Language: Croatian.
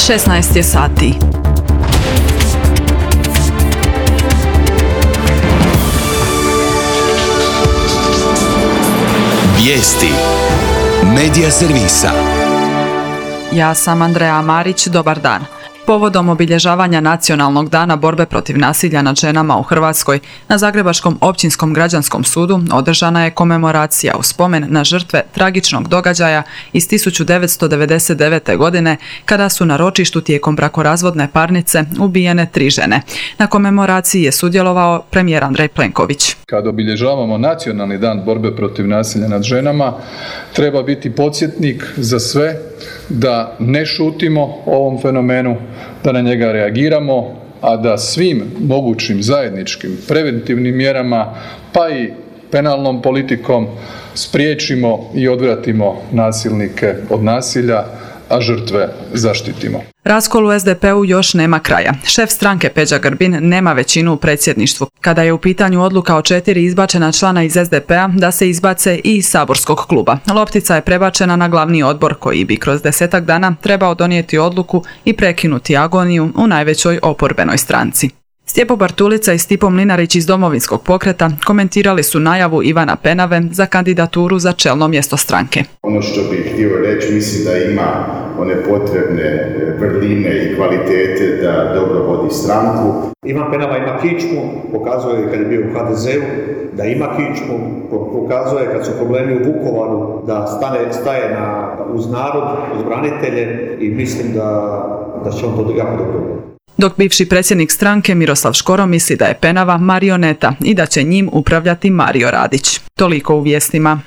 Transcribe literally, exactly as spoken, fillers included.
šesnaest je sati. Vijesti Medija servisa. Ja sam Andreja Marić, dobar dan. Povodom obilježavanja Nacionalnog dana borbe protiv nasilja nad ženama u Hrvatskoj, na Zagrebačkom općinskom građanskom sudu održana je komemoracija u spomen na žrtve tragičnog događaja iz tisuću devetsto devedeset devete. godine, kada su na ročištu tijekom brakorazvodne parnice ubijene tri žene. Na komemoraciji je sudjelovao premijer Andrej Plenković. Kad obilježavamo Nacionalni dan borbe protiv nasilja nad ženama, treba biti podsjetnik za sve da ne šutimo o ovom fenomenu, da na njega reagiramo, a da svim mogućim zajedničkim preventivnim mjerama, pa i penalnom politikom spriječimo i odvratimo nasilnike od nasilja, a žrtve zaštitimo. Raskol u es de pe u još nema kraja. Šef stranke Peđa Grbin nema većinu u predsjedništvu. Kada je u pitanju odluka o četiri izbačena člana iz es de pe a da se izbace i iz saborskog kluba. Loptica je prebačena na glavni odbor koji bi kroz desetak dana trebao donijeti odluku i prekinuti agoniju u najvećoj oporbenoj stranci. Stjepo Bartulica i Stipo Mlinarić iz Domovinskog pokreta komentirali su najavu Ivana Penave za kandidaturu za čelno mjesto stranke. Ono što bih htio reći, mislim da ima one potrebne vrline i kvalitete da dobro vodi stranku. Ivan Penava ima kičmu, pokazuje kad je bio u ha de zeu da ima kičmu, pokazuje kad su problemi u Vukovaru da stane, staje na, uz narod, uz branitelje i mislim da, da će on to jako dobro. Dok bivši predsjednik stranke Miroslav Škoro misli da je Penava marioneta i da će njim upravljati Mario Radić. Toliko u vijestima.